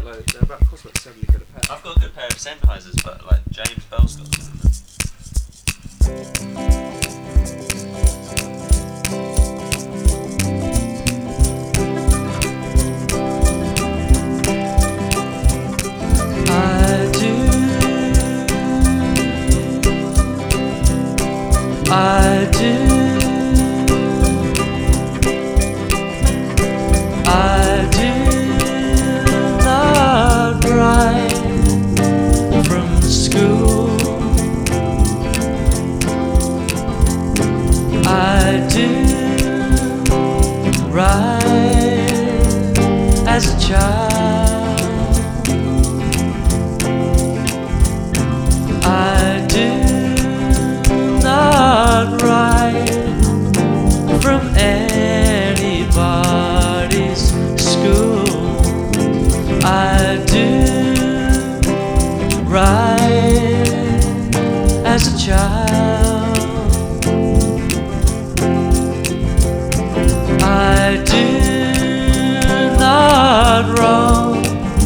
like they're about cost like £70 a pair. I've got a good pair of Sennheisers, but like James Bell's got them. I do not write from school. I do write as a child. I do not write from anybody's school. I do write as a child. I do not wrong.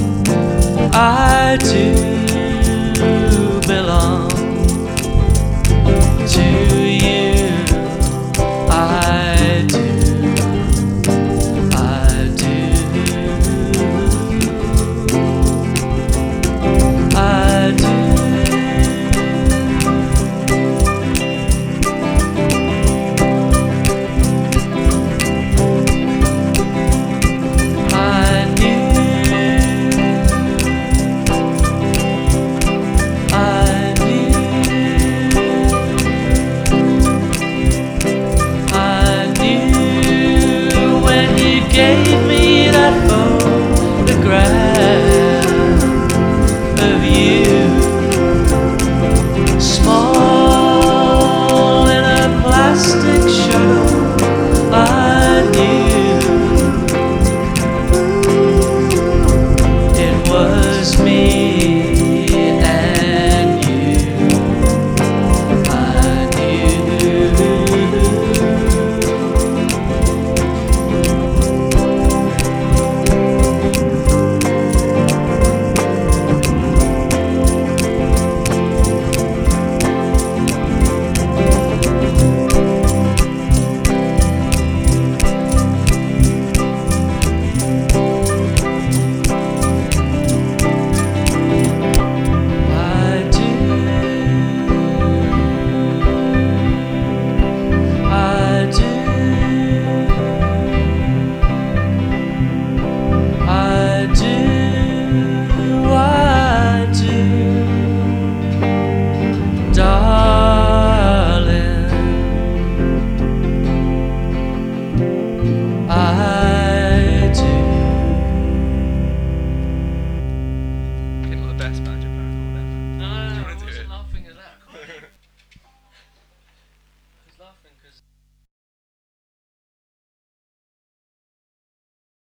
I do belong to you. I do. I do. I do. I knew. I knew. I knew when you gave me that photograph.